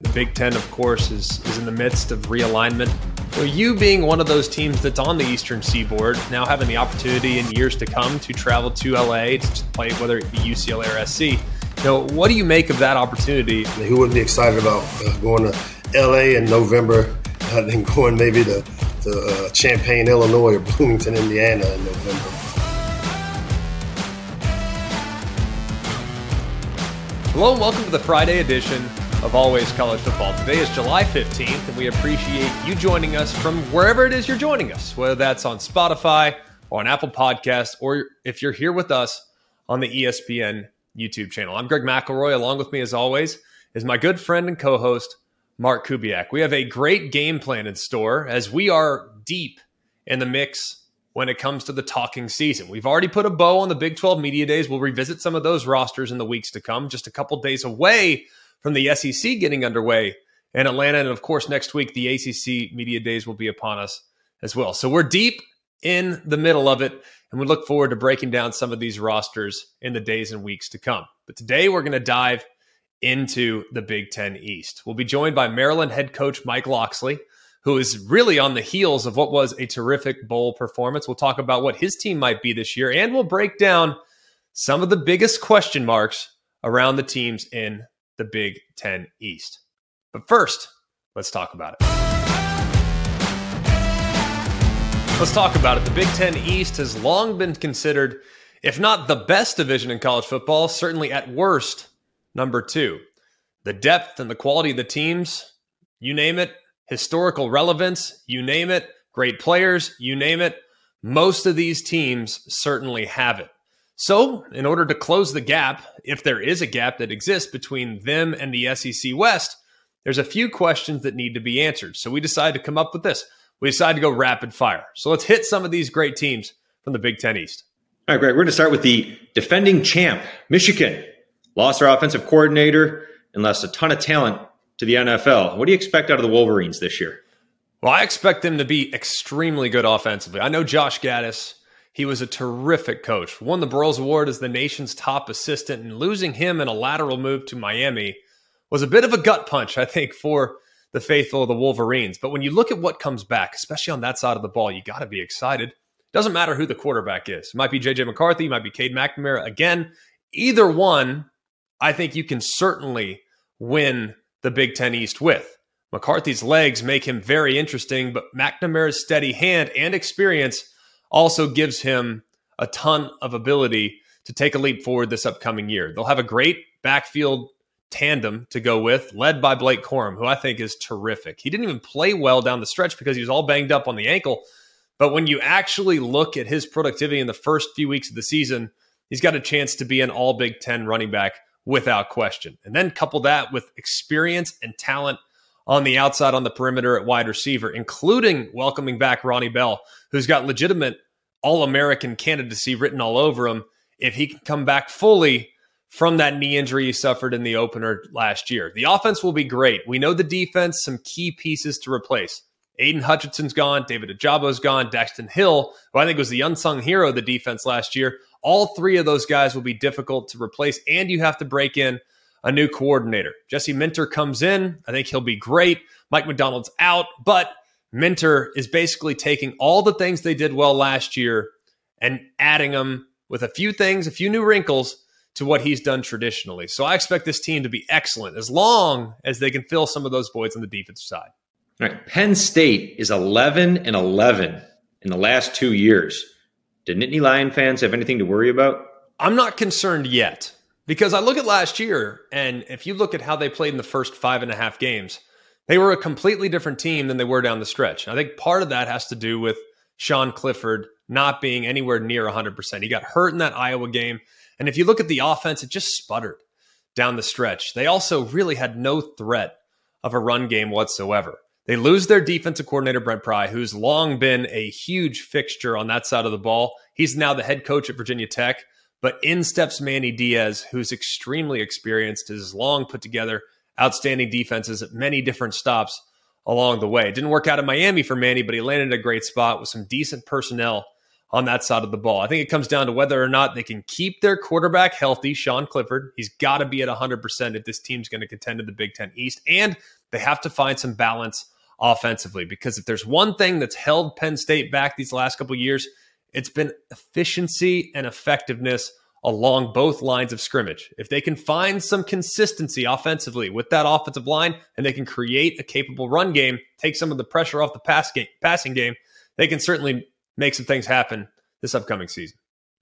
The Big Ten, of course, is in the midst of realignment. So you being one of those teams that's on the Eastern Seaboard, now having the opportunity in years to come to travel to LA to play, whether it be UCLA or SC, what do you make of that opportunity? Who wouldn't be excited about going to LA in November, then going maybe to Champaign, Illinois, or Bloomington, Indiana in November? Hello and welcome to the Friday edition of Always College Football. Today is July 15th, and we appreciate you joining us from wherever it is you're joining us, whether that's on Spotify or on Apple Podcasts, or if you're here with us on the ESPN YouTube channel. I'm Greg McElroy. Along with me, as always, is my good friend and co-host, Mark Kubiak. We have a great game plan in store as we are deep in the mix when it comes to the talking season. We've already put a bow on the Big 12 Media Days. We'll revisit some of those rosters in the weeks to come, just a couple days away from the SEC getting underway in Atlanta. And of course, next week, the ACC Media Days will be upon us as well. So we're deep in the middle of it, and we look forward to breaking down some of these rosters in the days and weeks to come. But today, we're going to dive into the Big Ten East. We'll be joined by Maryland head coach Mike Locksley, who is really on the heels of what was a terrific bowl performance. We'll talk about what his team might be this year, and we'll break down some of the biggest question marks around the teams in the Big Ten East. But first, let's talk about it. Let's talk about it. The Big Ten East has long been considered, if not the best division in college football, certainly at worst, number two. The depth and the quality of the teams, you name it, historical relevance, you name it, great players, you name it, most of these teams certainly have it. So, in order to close the gap, if there is a gap that exists between them and the SEC West, there's a few questions that need to be answered. So we decided to come up with this. We decided to go rapid fire. So let's hit some of these great teams from the Big Ten East. All right, Greg, we're going to start with the defending champ, Michigan. Lost their offensive coordinator and lost a ton of talent to the NFL. What do you expect out of the Wolverines this year? Well, I expect them to be extremely good offensively. I know Josh Gaddis. He was a terrific coach. Won the Burroughs Award as the nation's top assistant, and losing him in a lateral move to Miami was a bit of a gut punch, I think, for the faithful of the Wolverines. But when you look at what comes back, especially on that side of the ball, you got to be excited. Doesn't matter who the quarterback is. It might be J.J. McCarthy, it might be Cade McNamara. Again, either one, I think you can certainly win the Big Ten East with. McCarthy's legs make him very interesting, but McNamara's steady hand and experience also gives him a ton of ability to take a leap forward this upcoming year. They'll have a great backfield tandem to go with, led by Blake Corum, who I think is terrific. He didn't even play well down the stretch because he was all banged up on the ankle. But when you actually look at his productivity in the first few weeks of the season, he's got a chance to be an all Big Ten running back without question. And then couple that with experience and talent on the outside on the perimeter at wide receiver, including welcoming back Ronnie Bell, who's got legitimate All-American candidacy written all over him if he can come back fully from that knee injury he suffered in the opener last year. The offense will be great. We know the defense, some key pieces to replace. Aiden Hutchinson's gone, David Ajabo's gone, Daxton Hill, who I think was the unsung hero of the defense last year. All three of those guys will be difficult to replace, and you have to break in a new coordinator. Jesse Minter comes in. I think he'll be great. Mike McDonald's out, but Minter is basically taking all the things they did well last year and adding them with a few things, a few new wrinkles to what he's done traditionally. So I expect this team to be excellent as long as they can fill some of those voids on the defensive side. All right, Penn State is 11-11 in the last 2 years. Did Nittany Lion fans have anything to worry about? I'm not concerned yet because I look at last year, and if you look at how they played in the first 5.5 games, they were a completely different team than they were down the stretch. I think part of that has to do with Sean Clifford not being anywhere near 100%. He got hurt in that Iowa game, and if you look at the offense, it just sputtered down the stretch. They also really had no threat of a run game whatsoever. They lose their defensive coordinator, Brent Pry, who's long been a huge fixture on that side of the ball. He's now the head coach at Virginia Tech, but in steps Manny Diaz, who's extremely experienced, has long put together outstanding defenses at many different stops along the way. It didn't work out in Miami for Manny, but he landed in a great spot with some decent personnel on that side of the ball. I think it comes down to whether or not they can keep their quarterback healthy, Sean Clifford. He's got to be at 100% if this team's going to contend in the Big Ten East. And they have to find some balance offensively, because if there's one thing that's held Penn State back these last couple of years, it's been efficiency and effectiveness along both lines of scrimmage. If they can find some consistency offensively with that offensive line, and they can create a capable run game, take some of the pressure off the passing game, they can certainly make some things happen this upcoming season.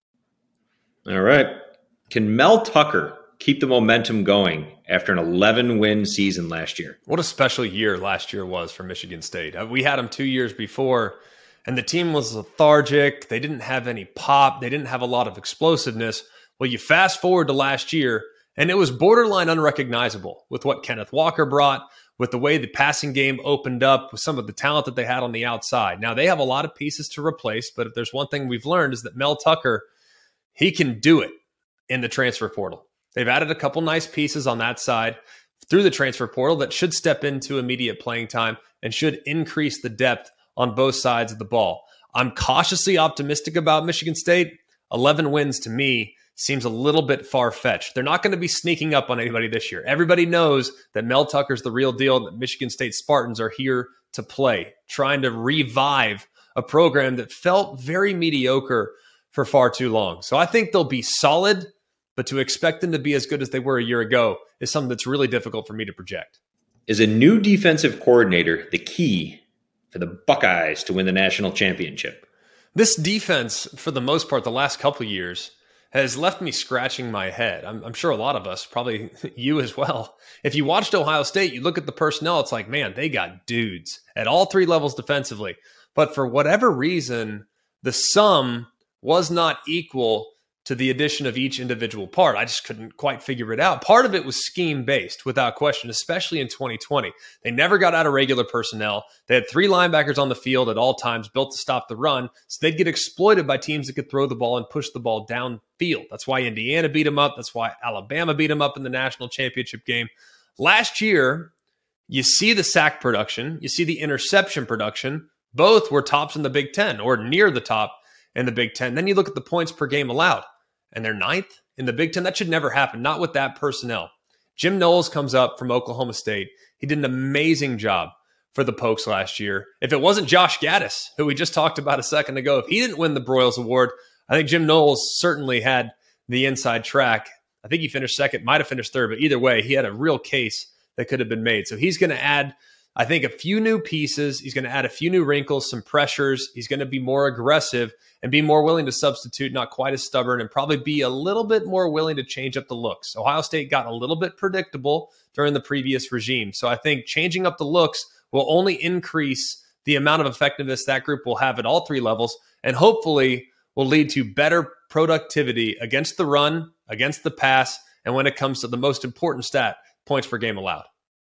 All right. Can Mel Tucker keep the momentum going after an 11-win season last year? What a special year last year was for Michigan State. We had them 2 years before, and the team was lethargic. They didn't have any pop. They didn't have a lot of explosiveness. Well, you fast forward to last year, and it was borderline unrecognizable with what Kenneth Walker brought, with the way the passing game opened up, with some of the talent that they had on the outside. Now, they have a lot of pieces to replace, but if there's one thing we've learned is that Mel Tucker, he can do it in the transfer portal. They've added a couple nice pieces on that side through the transfer portal that should step into immediate playing time and should increase the depth on both sides of the ball. I'm cautiously optimistic about Michigan State. 11 wins to me seems a little bit far-fetched. They're not going to be sneaking up on anybody this year. Everybody knows that Mel Tucker's the real deal, and that Michigan State Spartans are here to play, trying to revive a program that felt very mediocre for far too long. So I think they'll be solid, but to expect them to be as good as they were a year ago is something that's really difficult for me to project. Is a new defensive coordinator the key for the Buckeyes to win the national championship? This defense, for the most part, the last couple of years, has left me scratching my head. I'm sure a lot of us, probably you as well. If you watched Ohio State, you look at the personnel, it's like, man, they got dudes at all three levels defensively. But for whatever reason, the sum was not equal to the addition of each individual part. I just couldn't quite figure it out. Part of it was scheme-based, without question, especially in 2020. They never got out of regular personnel. They had three linebackers on the field at all times, built to stop the run, so they'd get exploited by teams that could throw the ball and push the ball downfield. That's why Indiana beat them up. That's why Alabama beat them up in the national championship game. Last year, you see the sack production, you see the interception production. Both were tops in the Big Ten, or near the top in the Big Ten. Then you look at the points per game allowed, and they're ninth in the Big Ten. That should never happen, not with that personnel. Jim Knowles comes up from Oklahoma State. He did an amazing job for the Pokes last year. If it wasn't Josh Gaddis, who we just talked about a second ago, if he didn't win the Broyles Award, I think Jim Knowles certainly had the inside track. I think he finished second, might have finished third, but either way, he had a real case that could have been made. So he's going to add, I think, a few new pieces. He's going to add a few new wrinkles, some pressures. He's going to be more aggressive and be more willing to substitute, not quite as stubborn, and probably be a little bit more willing to change up the looks. Ohio State got a little bit predictable during the previous regime. So I think changing up the looks will only increase the amount of effectiveness that group will have at all three levels, and hopefully will lead to better productivity against the run, against the pass, and when it comes to the most important stat, points per game allowed.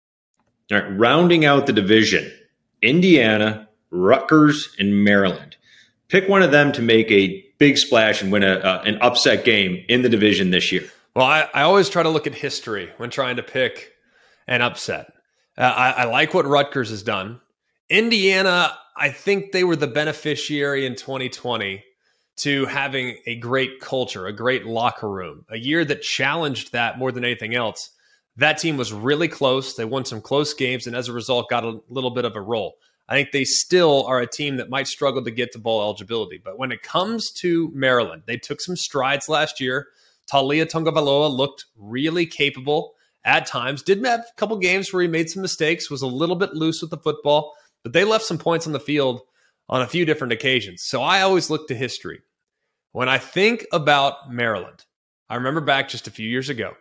All right, rounding out the division, Indiana, Rutgers, and Maryland. Pick one of them to make a big splash and win an upset game in the division this year. Well, I always try to look at history when trying to pick an upset. I like what Rutgers has done. Indiana, I think they were the beneficiary in 2020 to having a great culture, a great locker room, a year that challenged that more than anything else. That team was really close. They won some close games, and as a result, got a little bit of a roll. I think they still are a team that might struggle to get to bowl eligibility. But when it comes to Maryland, they took some strides last year. Talia Tagovailoa looked really capable at times. Did have a couple games where he made some mistakes, was a little bit loose with the football, but they left some points on the field on a few different occasions. So I always look to history. When I think about Maryland, I remember back just a few years ago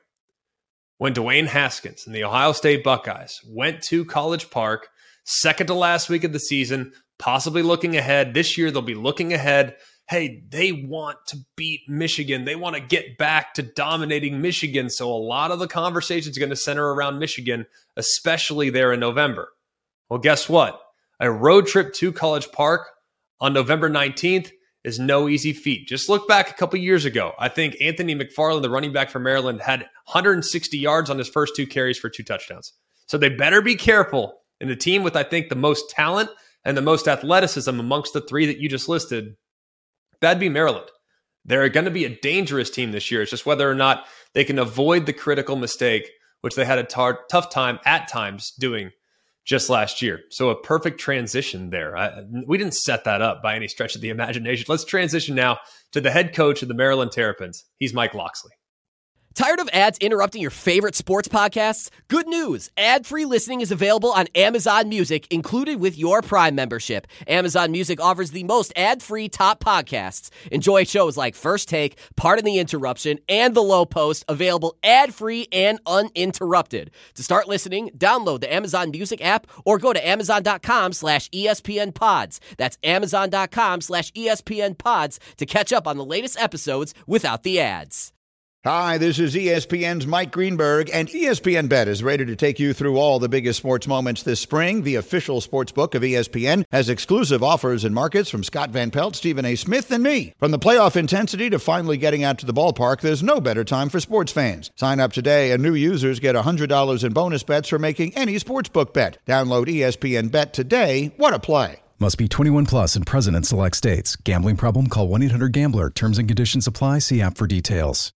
when Dwayne Haskins and the Ohio State Buckeyes went to College Park, second to last week of the season, possibly looking ahead. This year, they'll be looking ahead. Hey, they want to beat Michigan. They want to get back to dominating Michigan. So a lot of the conversation is going to center around Michigan, especially there in November. Well, guess what? A road trip to College Park on November 19th is no easy feat. Just look back a couple years ago. I think Anthony McFarland, the running back for Maryland, had 160 yards on his first two carries for 2 touchdowns. So they better be careful. And the team with, I think, the most talent and the most athleticism amongst the three that you just listed that'd be Maryland. They're going to be a dangerous team this year. It's just whether or not they can avoid the critical mistake, which they had a tough time at times doing just last year. So a perfect transition there. We didn't set that up by any stretch of the imagination. Let's transition now to the head coach of the Maryland Terrapins. He's Mike Locksley. Tired of ads interrupting your favorite sports podcasts? Good news! Ad-free listening is available on Amazon Music, included with your Prime membership. Amazon Music offers the most ad-free top podcasts. Enjoy shows like First Take, Pardon the Interruption, and The Low Post, available ad-free and uninterrupted. To start listening, download the Amazon Music app or go to amazon.com/ESPN Pods. That's amazon.com/ESPN Pods to catch up on the latest episodes without the ads. Hi, this is ESPN's Mike Greenberg, and ESPN Bet is ready to take you through all the biggest sports moments this spring. The official sports book of ESPN has exclusive offers and markets from Scott Van Pelt, Stephen A. Smith, and me. From the playoff intensity to finally getting out to the ballpark, there's no better time for sports fans. Sign up today, and new users get $100 in bonus bets for making any sportsbook bet. Download ESPN Bet today. What a play. Must be 21 plus and present in select states. Gambling problem? Call 1-800-GAMBLER. Terms and conditions apply. See app for details.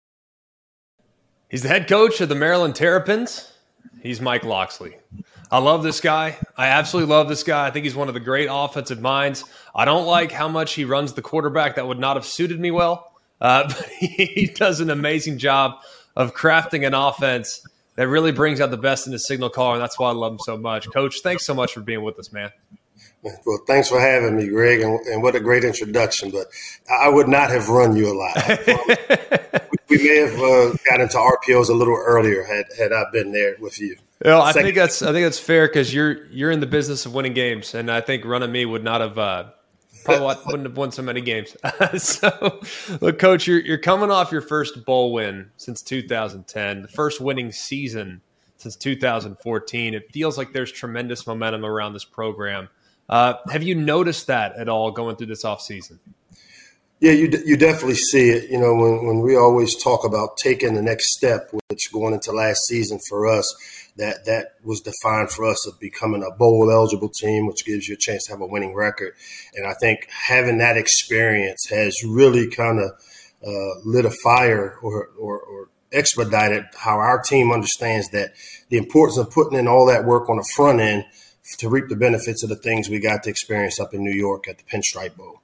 He's the head coach of the Maryland Terrapins. He's Mike Locksley. I love this guy. I absolutely love this guy. I think he's one of the great offensive minds. I don't like how much he runs the quarterback. That would not have suited me well. But he does an amazing job of crafting an offense that really brings out the best in the signal caller, and that's why I love him so much. Coach, thanks so much for being with us, man. Well, thanks for having me, Greg, and what a great introduction. But I would not have run you a lot. We may have got into RPOs a little earlier had I been there with you. Well, I think that's fair because you're in the business of winning games, and I think running me would not have wouldn't have won so many games. So, look, Coach, you're coming off your first bowl win since 2010, the first winning season since 2014. It feels like there's tremendous momentum around this program. Have you noticed that at all going through this offseason? Yeah, you definitely see it. You know, when we always talk about taking the next step, which going into last season for us, that was defined for us of becoming a bowl-eligible team, which gives you a chance to have a winning record. And I think having that experience has really kind of lit a fire or expedited how our team understands that the importance of putting in all that work on the front end to reap the benefits of the things we got to experience up in New York at the Pinstripe Bowl.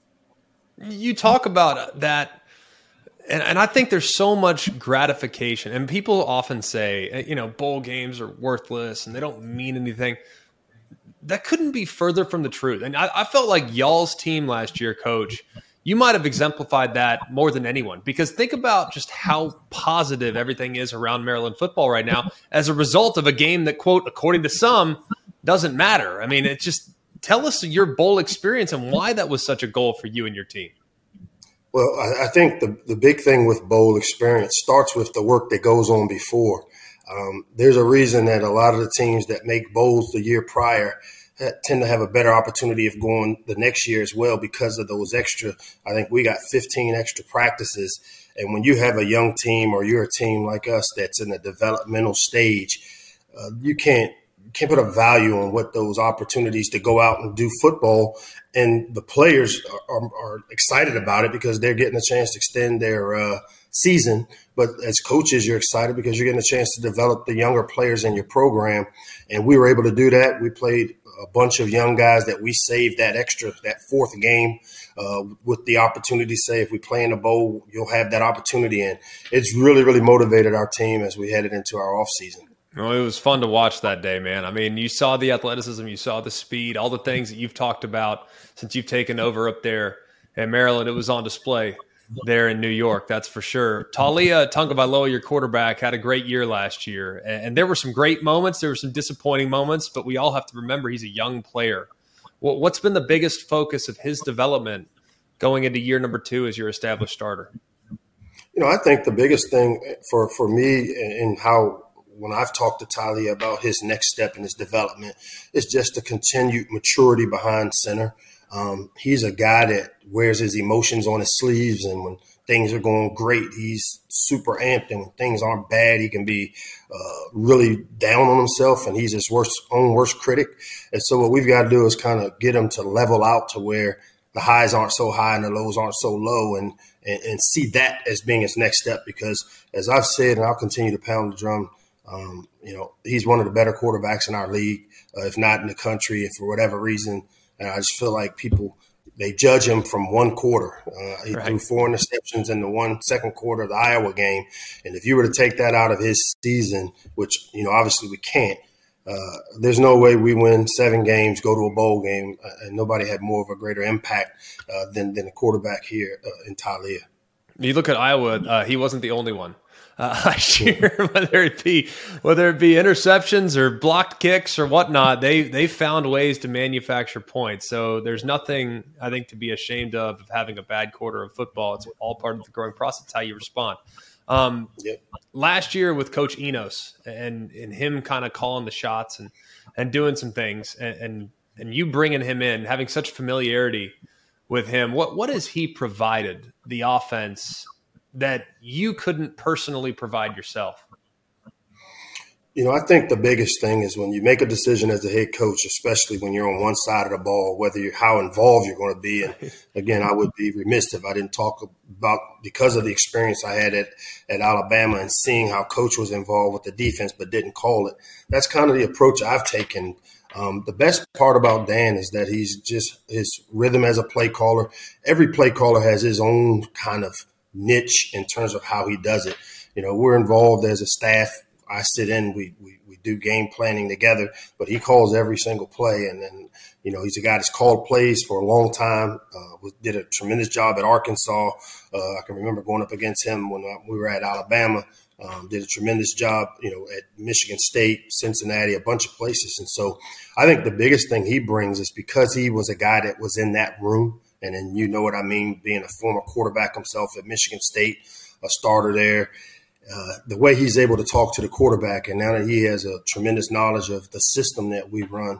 You talk about that, and I think there's so much gratification. And people often say, you know, bowl games are worthless and they don't mean anything. That couldn't be further from the truth. And I felt like y'all's team last year, Coach, you might have exemplified that more than anyone. Because think about just how positive everything is around Maryland football right now as a result of a game that, quote, according to some, doesn't matter. I mean, it's just – tell us your bowl experience and why that was such a goal for you and your team. Well, I think the big thing with bowl experience starts with the work that goes on before. There's a reason that a lot of the teams that make bowls the year prior tend to have a better opportunity of going the next year as well because of those extra. I think we got 15 extra practices. And when you have a young team or you're a team like us that's in a developmental stage, you can't put a value on what those opportunities to go out and do football. And the players are excited about it because they're getting a chance to extend their season. But as coaches, you're excited because you're getting a chance to develop the younger players in your program. And we were able to do that. We played a bunch of young guys that we saved that fourth game with the opportunity to say, if we play in the bowl, you'll have that opportunity. And it's really, really motivated our team as we headed into our offseason. Well, it was fun to watch that day, man. I mean, you saw the athleticism, you saw the speed, all the things that you've talked about since you've taken over up there in Maryland. It was on display there in New York, that's for sure. Taulia Tagovailoa, your quarterback, had a great year last year. And there were some great moments. There were some disappointing moments, but we all have to remember he's a young player. What's been the biggest focus of his development going into year number 2 as your established starter? You know, I think the biggest thing for me and how when I've talked to Taulia about his next step in his development, it's just the continued maturity behind center. He's a guy that wears his emotions on his sleeves, and when things are going great, he's super amped, and when things aren't bad, he can be really down on himself, and he's his own worst critic. And so what we've got to do is kind of get him to level out to where the highs aren't so high and the lows aren't so low, and see that as being his next step. Because as I've said, and I'll continue to pound the drum, he's one of the better quarterbacks in our league, if not in the country, and for whatever reason. And I just feel like people, they judge him from one quarter. He threw 4 interceptions in the 1 second quarter of the Iowa game. And if you were to take that out of his season, which, obviously we can't, there's no way we win 7 games, go to a bowl game, and nobody had more of a greater impact than the quarterback here in Taulia. You look at Iowa, he wasn't the only one. Last year, whether it be interceptions or blocked kicks or whatnot, they found ways to manufacture points. So there's nothing, I think, to be ashamed of having a bad quarter of football. It's all part of the growing process. It's how you respond. Last year with Coach Enos and him kind of calling the shots and doing some things, and you bringing him in, having such familiarity with him, what has he provided the offense that you couldn't personally provide yourself? I think the biggest thing is when you make a decision as a head coach, especially when you're on one side of the ball, how involved you're going to be. And again, I would be remiss if I didn't talk about, because of the experience I had at Alabama and seeing how coach was involved with the defense but didn't call it. That's kind of the approach I've taken. The best part about Dan is that he's just his rhythm as a play caller. Every play caller has his own kind of niche in terms of how he does it. We're involved as a staff. I sit in, we do game planning together, but he calls every single play. And then, he's a guy that's called plays for a long time, did a tremendous job at Arkansas. I can remember going up against him when we were at Alabama, did a tremendous job, at Michigan State, Cincinnati, a bunch of places. And so I think the biggest thing he brings is because he was a guy that was in that room. And then you know what I mean, being a former quarterback himself at Michigan State, a starter there, the way he's able to talk to the quarterback, and now that he has a tremendous knowledge of the system that we run,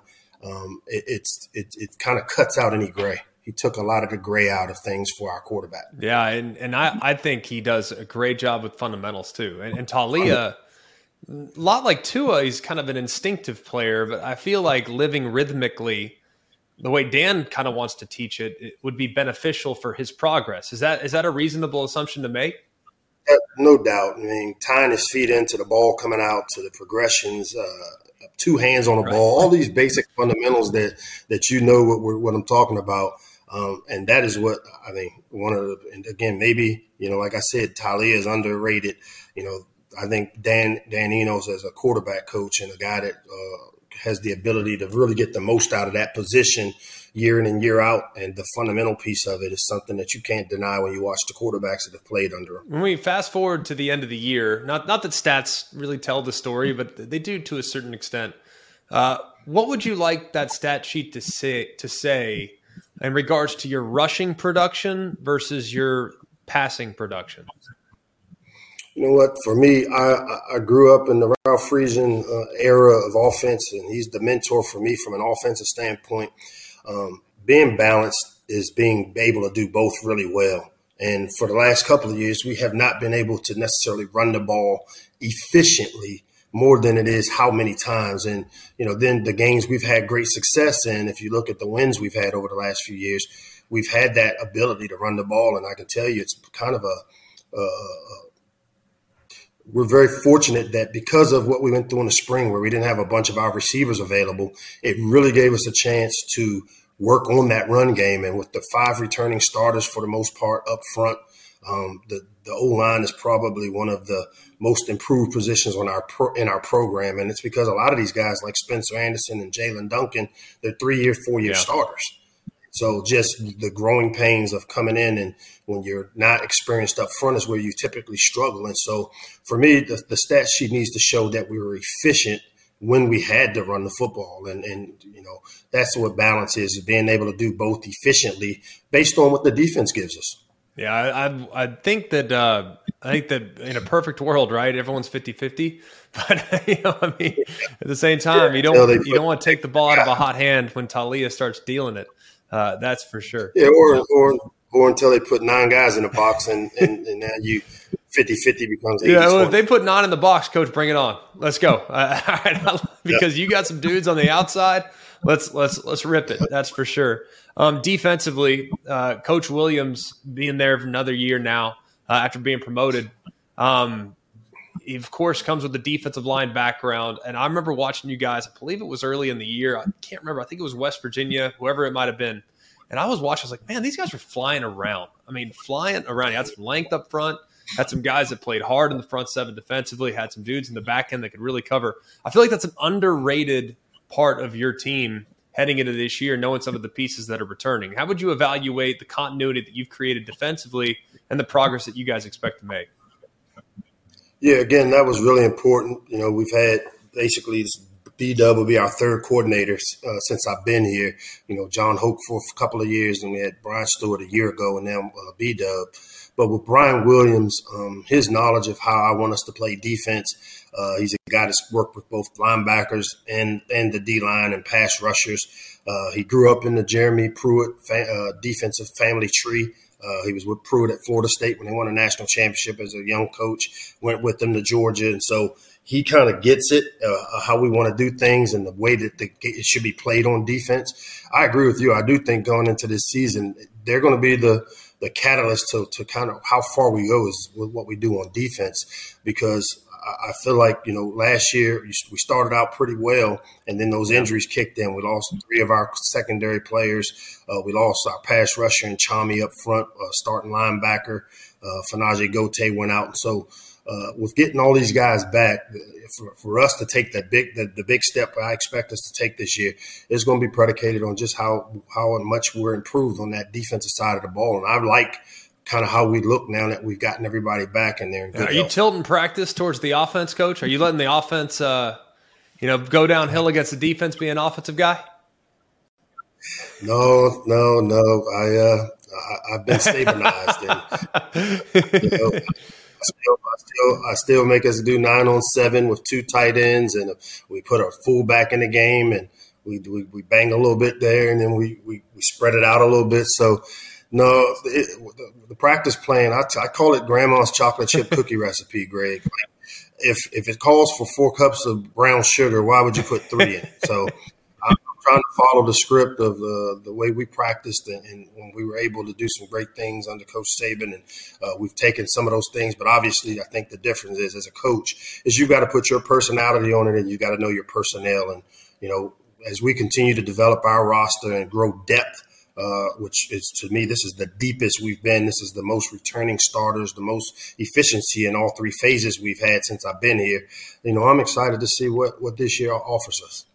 it kind of cuts out any gray. He took a lot of the gray out of things for our quarterback. Yeah, and I think he does a great job with fundamentals too. And Taulia, a lot like Tua, he's kind of an instinctive player, but I feel like living rhythmically – the way Dan kind of wants to teach it would be beneficial for his progress. Is that a reasonable assumption to make? No doubt. I mean, tying his feet into the ball coming out, to the progressions, 2 hands on the ball, all these basic fundamentals that what I'm talking about. And that is what, I mean, and again, maybe, like I said, Taulia is underrated. I think Dan Enos as a quarterback coach and a guy that has the ability to really get the most out of that position year in and year out. And the fundamental piece of it is something that you can't deny when you watch the quarterbacks that have played under him. When we fast forward to the end of the year, not that stats really tell the story, but they do to a certain extent. What would you like that stat sheet to say in regards to your rushing production versus your passing production? You know what? For me, I grew up in the Ralph Friesen era of offense, and he's the mentor for me from an offensive standpoint. Being balanced is being able to do both really well. And for the last couple of years, we have not been able to necessarily run the ball efficiently more than it is how many times. And, then the games we've had great success in, if you look at the wins we've had over the last few years, we've had that ability to run the ball. And I can tell you it's kind of we're very fortunate that because of what we went through in the spring where we didn't have a bunch of our receivers available, it really gave us a chance to work on that run game. And with the 5 returning starters for the most part up front, the O-line is probably one of the most improved positions in our program. And it's because a lot of these guys like Spencer Anderson and Jalen Duncan, they're 3-year, 4-year starters. So just the growing pains of coming in, and when you're not experienced up front is where you typically struggle. And so for me, the stat sheet needs to show that we were efficient when we had to run the football. And that's what balance is being able to do both efficiently based on what the defense gives us. Yeah, I think that in a perfect world, right, everyone's 50-50. But at the same time, you don't want to take the ball out of a hot hand when Taulia starts dealing it. That's for sure. Yeah, or until they put 9 guys in the box and now you 50-50 becomes 80-20. Yeah, well, if they put 9 in the box, coach, bring it on. Let's go. All right, because you got some dudes on the outside. Let's rip it. That's for sure. Defensively, Coach Williams being there for another year now after being promoted. He, of course, comes with the defensive line background. And I remember watching you guys, I believe it was early in the year. I can't remember. I think it was West Virginia, whoever it might have been. And I was watching. I was like, man, these guys were flying around. I mean, flying around. You had some length up front. Had some guys that played hard in the front seven defensively. Had some dudes in the back end that could really cover. I feel like that's an underrated part of your team heading into this year, knowing some of the pieces that are returning. How would you evaluate the continuity that you've created defensively and the progress that you guys expect to make? Yeah, again, that was really important. You know, we've had basically B-Dub will be our third coordinator since I've been here. You know, John Hoke for a couple of years, and we had Brian Stewart a year ago, and now B-Dub. But with Brian Williams, his knowledge of how I want us to play defense, he's a guy that's worked with both linebackers and the D-line and pass rushers. He grew up in the Jeremy Pruitt defensive family tree. He was with Pruitt at Florida State when they won a national championship as a young coach, went with them to Georgia. And so he kind of gets it, how we want to do things and the way that it should be played on defense. I agree with you. I do think going into this season, they're going to be the catalyst to kind of how far we go is with what we do on defense, because I feel like, you know, last year we started out pretty well, and then those injuries kicked in. We lost 3 of our secondary players. We lost our pass rusher and Chami up front, starting linebacker. Fanaje Gote went out. And so with getting all these guys back, for us to take the big step I expect us to take this year is going to be predicated on just how much we're improved on that defensive side of the ball. And I like kind of how we look now that we've gotten everybody back in there. Are you tilting practice towards the offense, Coach? Are you letting the offense, go downhill against the defense, being an offensive guy? No. I've been stabilized. And, I still make us do 9-on-7 with 2 tight ends, and we put a fullback in the game, and we bang a little bit there, and then we spread it out a little bit. So. No, the practice plan, I call it grandma's chocolate chip cookie recipe, Greg. If it calls for 4 cups of brown sugar, why would you put 3 in it? So I'm trying to follow the script of the way we practiced, and when we were able to do some great things under Coach Saban, and we've taken some of those things. But obviously, I think the difference is, as a coach, is you've got to put your personality on it, and you got to know your personnel. And, you know, as we continue to develop our roster and grow depth, which is, to me, this is the deepest we've been. This is the most returning starters, the most efficiency in all 3 phases we've had since I've been here. You know, I'm excited to see what this year offers us.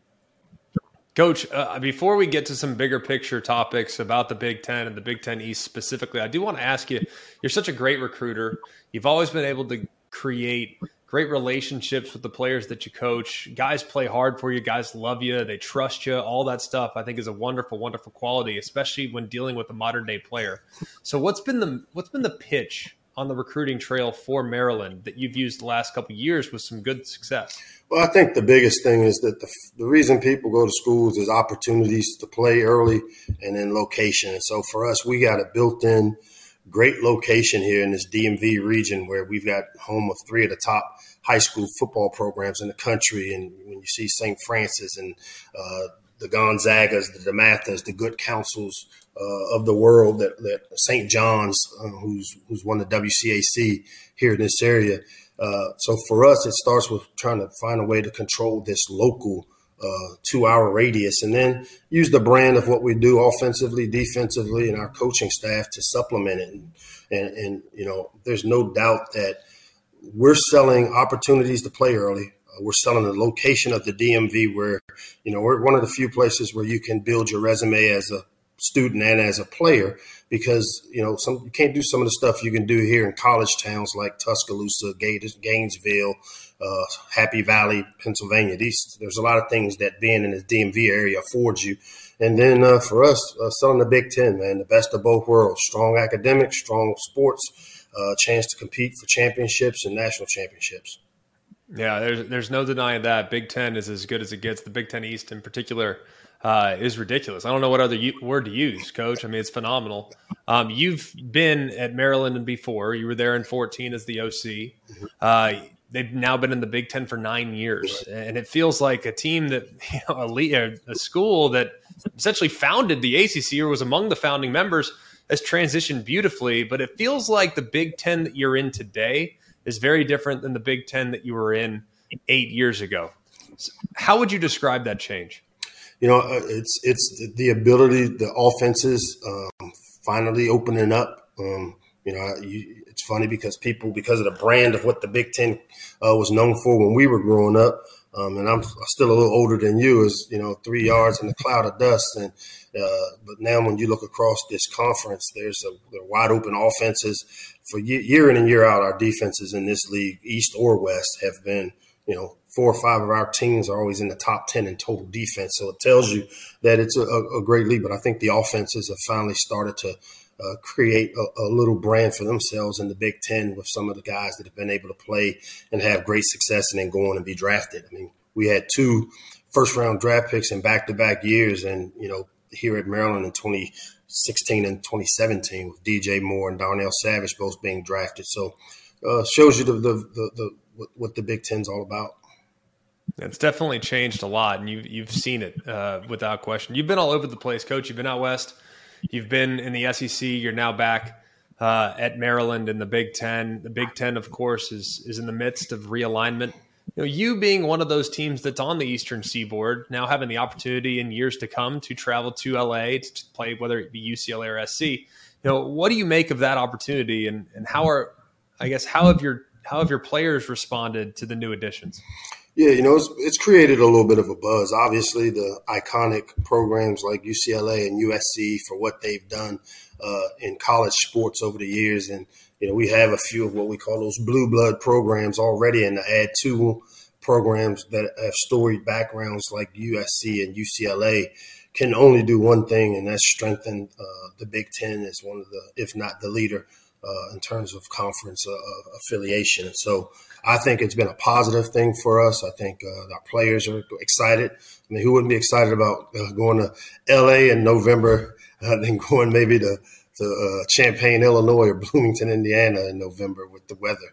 Coach, before we get to some bigger picture topics about the Big Ten and the Big Ten East specifically, I do want to ask you, you're such a great recruiter. You've always been able to create great relationships with the players that you coach. Guys play hard for you. Guys love you. They trust you. All that stuff, I think, is a wonderful, wonderful quality, especially when dealing with a modern day player. So what's been the pitch on the recruiting trail for Maryland that you've used the last couple of years with some good success? Well, I think the biggest thing is that the reason people go to schools is opportunities to play early and then location. And so for us, we got a built-in great location here in this DMV region where we've got home of 3 of the top high school football programs in the country. And when you see St. Francis and the Gonzagas, the DeMathas, the good councils of the world, that St. John's, who's won the WCAC here in this area. So for us, it starts with trying to find a way to control this local 2-hour radius, and then use the brand of what we do offensively, defensively, and our coaching staff to supplement it. And you know, there's no doubt that we're selling opportunities to play early. We're selling the location of the DMV where, you know, we're one of the few places where you can build your resume as a student and as a player, because, you know, you can't do some of the stuff you can do here in college towns like Tuscaloosa, Gainesville, Happy Valley, Pennsylvania. There's a lot of things that being in the DMV area affords you. And then for us, selling the Big Ten, man, the best of both worlds, strong academics, strong sports, chance to compete for championships and national championships. Yeah, there's no denying that. Big Ten is as good as it gets. The Big Ten East in particular is ridiculous. I don't know what other word to use, Coach. I mean, it's phenomenal. You've been at Maryland before. You were there in 2014 as the OC. They've now been in the Big Ten for 9 years, and it feels like a team that, a school that essentially founded the ACC or was among the founding members has transitioned beautifully. But it feels like the Big Ten that you're in today is very different than the Big Ten that you were in 8 years ago. So how would you describe that change? It's the ability, the offenses finally opening up. It's funny because because of the brand of what the Big Ten was known for when we were growing up, and I'm still a little older than you, is 3 yards in a cloud of dust. And but now when you look across this conference, there's wide open offenses for year in and year out. Our defenses in this league, East or West, have been 4 or 5 of our teams are always in the top 10 in total defense. So it tells you that it's a great league. But I think the offenses have finally started to create a little brand for themselves in the Big Ten with some of the guys that have been able to play and have great success and then go on and be drafted. I mean, we had 2 first-round draft picks in back-to-back years, and here at Maryland in 2016 and 2017 with DJ Moore and Darnell Savage both being drafted. So shows you what the Big Ten's all about. It's definitely changed a lot, and you've seen it without question. You've been all over the place, Coach. You've been out west. You've been in the SEC. You're now back at Maryland in the Big Ten. The Big Ten, of course, is in the midst of realignment. You being one of those teams that's on the Eastern Seaboard, now having the opportunity in years to come to travel to LA to play, whether it be UCLA or SC. What do you make of that opportunity, and how have your players responded to the new additions? Yeah, it's created a little bit of a buzz. Obviously, the iconic programs like UCLA and USC for what they've done in college sports over the years. And, we have a few of what we call those blue blood programs already, and to add 2 programs that have storied backgrounds like USC and UCLA can only do one thing, and that's strengthen the Big Ten as one of the, if not the leader, in terms of conference affiliation. And so I think it's been a positive thing for us. I think our players are excited. I mean, who wouldn't be excited about going to L.A. in November, then going maybe to Champaign, Illinois, or Bloomington, Indiana in November with the weather?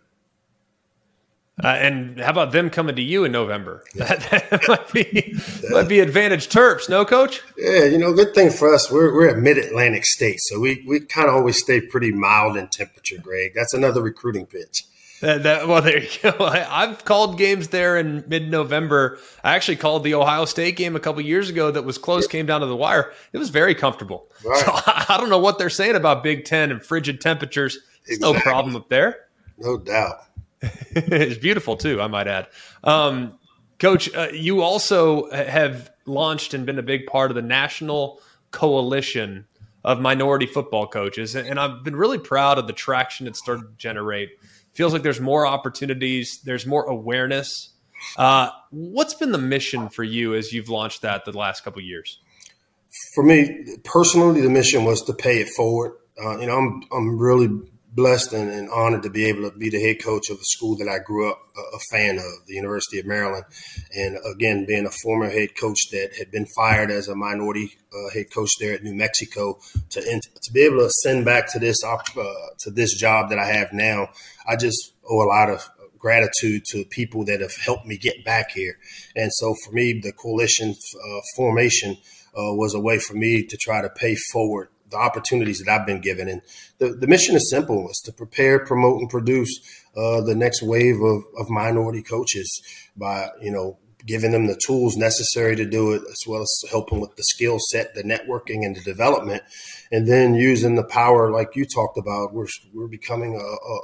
And how about them coming to you in November? That might be advantage Terps, no, Coach? Yeah, good thing for us. We're at Mid-Atlantic State, so we kind of always stay pretty mild in temperature, Greg. That's another recruiting pitch. Well, there you go. I've called games there in mid-November. I actually called the Ohio State game a couple years ago that was close, came down to the wire. It was very comfortable. Right. So I don't know what they're saying about Big Ten and frigid temperatures. There's no problem up there. No doubt. It's beautiful, too, I might add. Coach, you also have launched and been a big part of the National Coalition of Minority Football Coaches, and I've been really proud of the traction it started to generate. Feels like there's more opportunities. There's more awareness. What's been the mission for you as you've launched that the last couple of years? For me, personally, the mission was to pay it forward. I'm really blessed and honored to be able to be the head coach of a school that I grew up a fan of, the University of Maryland. And again, being a former head coach that had been fired as a minority head coach there at New Mexico, to be able to send back to this job that I have now, I just owe a lot of gratitude to people that have helped me get back here. And so for me, the coalition formation was a way for me to try to pay forward the opportunities that I've been given. And the mission is simple. It's to prepare, promote, and produce the next wave of minority coaches by, giving them the tools necessary to do it, as well as helping with the skill set, the networking, and the development. And then using the power, like you talked about, we're becoming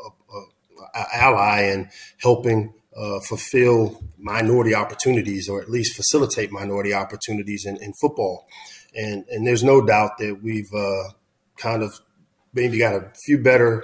a ally and helping fulfill minority opportunities, or at least facilitate minority opportunities in football. And there's no doubt that we've kind of maybe got a few better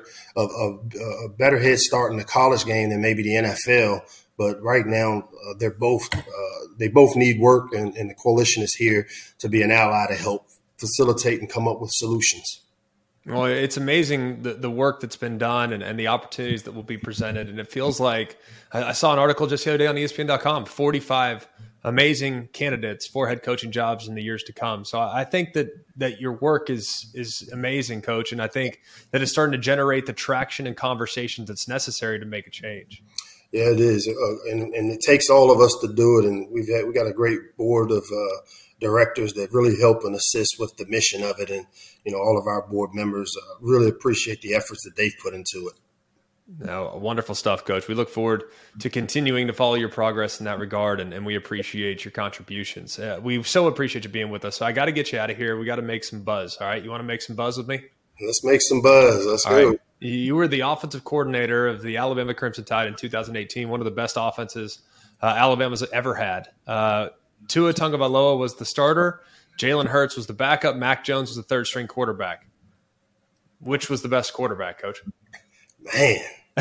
head start in the college game than maybe the NFL. But right now, they both need work, and the coalition is here to be an ally to help facilitate and come up with solutions. Well, it's amazing the work that's been done and the opportunities that will be presented. And it feels like I saw an article just the other day on ESPN.com, 45 amazing candidates for head coaching jobs in the years to come. So I think that your work is amazing, Coach. And I think that it's starting to generate the traction and conversations that's necessary to make a change. Yeah, it is. And it takes all of us to do it. And we got a great board of directors that really help and assist with the mission of it. And, all of our board members really appreciate the efforts that they've put into it. No, wonderful stuff, Coach. We look forward to continuing to follow your progress in that regard, and we appreciate your contributions. We so appreciate you being with us. So I got to get you out of here. We got to make some buzz. All right, you want to make some buzz with me? Let's make some buzz. Let's go. Right. You were the offensive coordinator of the Alabama Crimson Tide in 2018, one of the best offenses Alabama's ever had. Tua Tagovailoa was the starter. Jalen Hurts was the backup. Mac Jones was the third-string quarterback. Which was the best quarterback, Coach? Man.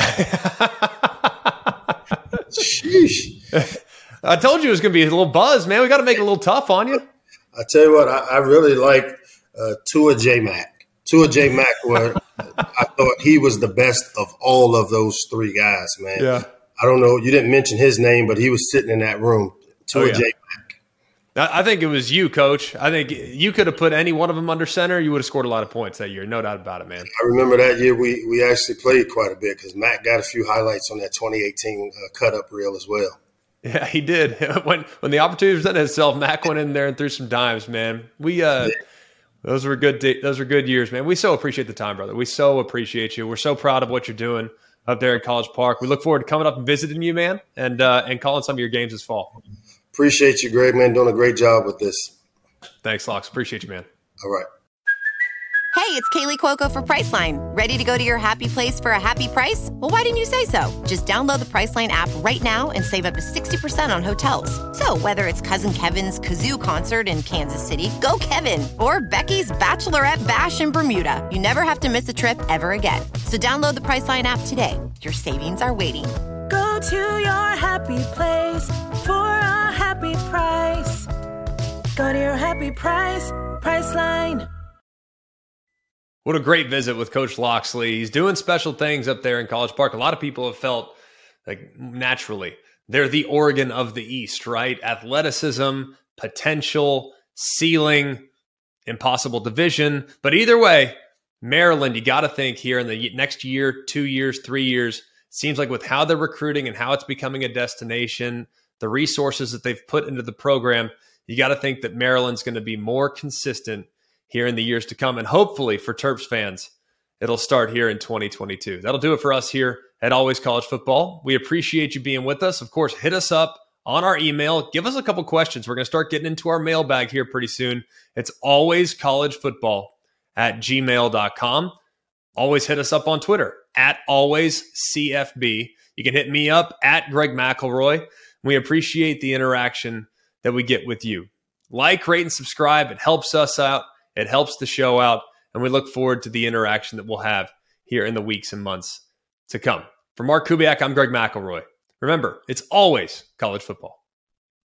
Sheesh. I told you it was going to be a little buzz, man. We got to make it a little tough on you. I tell you what, I really like Tua J. Mac. Tua J. Mac, where I thought he was the best of all of those three guys, man. Yeah. I don't know. You didn't mention his name, but he was sitting in that room. Tua J. Mac. I think it was you, Coach. I think you could have put any one of them under center. You would have scored a lot of points that year. No doubt about it, man. I remember that year we actually played quite a bit because Mac got a few highlights on that 2018 cut-up reel as well. Yeah, he did. When the opportunity presented itself, Mac went in there and threw some dimes, man. Those were good years, man. We so appreciate the time, brother. We so appreciate you. We're so proud of what you're doing up there at College Park. We look forward to coming up and visiting you, man, and calling some of your games this fall. Appreciate you, Greg, man. Doing a great job with this. Thanks, Locks. Appreciate you, man. All right. Hey, it's Kaylee Cuoco for Priceline. Ready to go to your happy place for a happy price? Well, why didn't you say so? Just download the Priceline app right now and save up to 60% on hotels. So whether it's Cousin Kevin's Kazoo Concert in Kansas City, go Kevin, or Becky's Bachelorette Bash in Bermuda, you never have to miss a trip ever again. So download the Priceline app today. Your savings are waiting. Go to your happy place for a happy price. Go to your happy price, Priceline. What a great visit with Coach Locksley. He's doing special things up there in College Park. A lot of people have felt like naturally they're the Oregon of the East, right? Athleticism, potential, ceiling, impossible division. But either way, Maryland, you got to think here in the next year, 2 years, 3 years, seems like with how they're recruiting and how it's becoming a destination, the resources that they've put into the program, you got to think that Maryland's going to be more consistent here in the years to come. And hopefully for Terps fans, it'll start here in 2022. That'll do it for us here at Always College Football. We appreciate you being with us. Of course, hit us up on our email. Give us a couple questions. We're going to start getting into our mailbag here pretty soon. It's alwayscollegefootball@gmail.com. Always hit us up on Twitter @alwaysCFB. You can hit me up @Greg McElroy. We appreciate the interaction that we get with you. Like, rate, and subscribe. It helps us out. It helps the show out, and we look forward to the interaction that we'll have here in the weeks and months to come. For Mark Kubiak, I'm Greg McElroy. Remember, it's always college football.